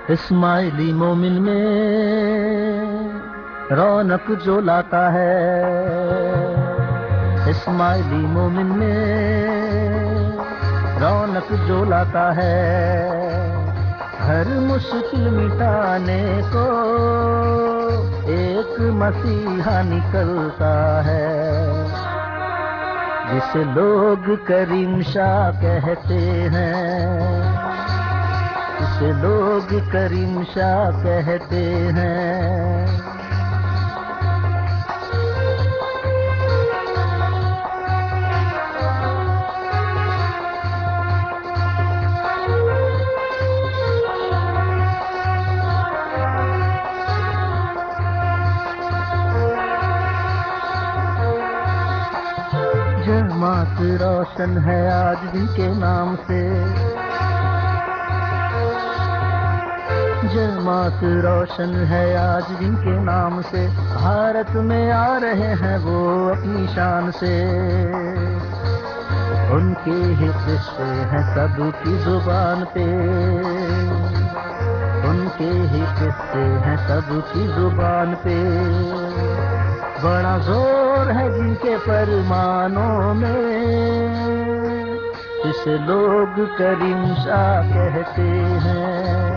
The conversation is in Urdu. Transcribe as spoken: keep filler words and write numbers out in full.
اسماعیلی مومن میں رونق جو لاتا ہے، اسماعیلی مومن میں رونق جو لاتا ہے، ہر مشکل مٹانے کو ایک مسیحا نکلتا ہے، جسے لوگ کریم شاہ کہتے ہیں، جسے لوگ کریم شاہ کہتے ہیں۔ جماعت روشن ہے آج جن کے نام سے، جماعت روشن ہے آج جن کے نام سے، بھارت میں آ رہے ہیں وہ اپنی شان سے، ان کے ہی قصے ہیں سب کی زبان پہ، ان کے ہی قصے ہیں سب کی زبان پہ، بڑا زور ہے جن کے فرمانوں میں، اسے لوگ کریم شاہ کہتے ہیں۔